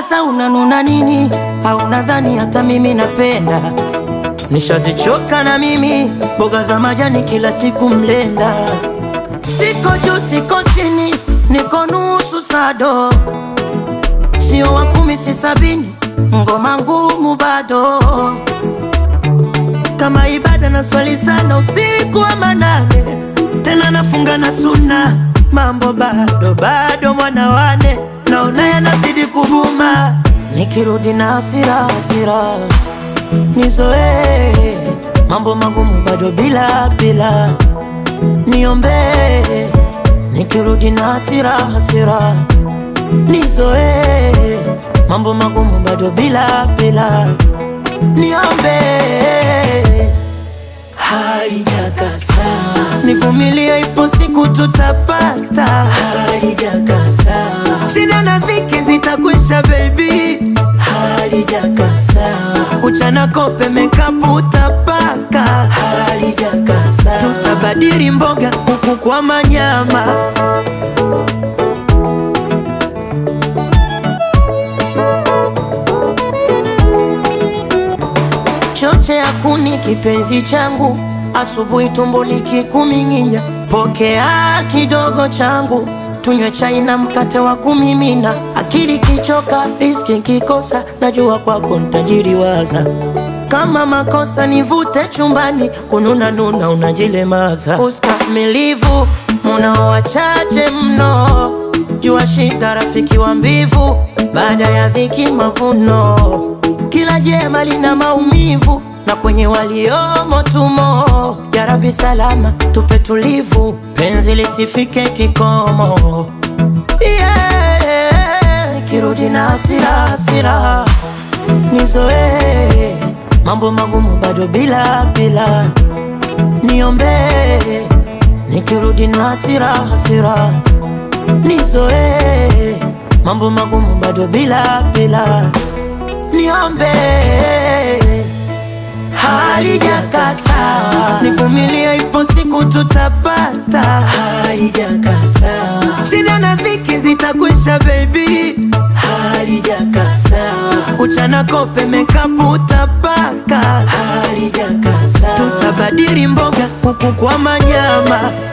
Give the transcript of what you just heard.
Sasa unanuna nini? Au nadhani hata mimi napenda? Nishazichoka na mimi mboga za majani kila siku mlenda. Siko juu siko chini, niko nusu sado. Sio wa 10 si 70, ngoma ngumu bado. Kama ibada na swali sana usiku wa manane, tena nafunga na sunna. Mambo bado mwana wane, naona yanazidi kubuma. Nikirudi na hasira nizoe, mambo magumu bado bila niombe. Nikirudi na hasira nizoe, mambo magumu bado bila niombe. Halijakasa, nivumilie, ipo siku tutapata. Halijakasa, shida na dhiki zitakwisha baby. Halijakasa, uchana kope makeup utapaka. Halijakasa, tutabadili mboga kuku kwa manyama. Choche ya kuni kipenzi changu, asubuhi tumbo likikuminginya. Pokea kidogo changu, tunywe chai na mkate wa kumimina. Akili kichoka, riski kikosa, najua kwako nitajiriwaza. Kama makosa nivute chumbani, kununa unajilemaza. Ustamilivu munao wachache mno, jua shida rafiki wa mbivu. Baada ya dhiki mavuno, kila jema lina maumivu, na kwenye waliomo tumo. Ya Rabbi salama tupe tulivu, penzi lisifike kikomo. Kirudi na hasira nizoe, mambo magumu bado bila niombe. Nikirudi na hasira nizoe, mambo magumu bado bila niombe. Halijakasa, nivumilie, ipo siku tutapata. Halijakasa, shida na dhiki zitakwisha baby. Halijakasa, uchana kope makeup utapaka. Halijakasa, tutabadili mboga kuku kwa manyama.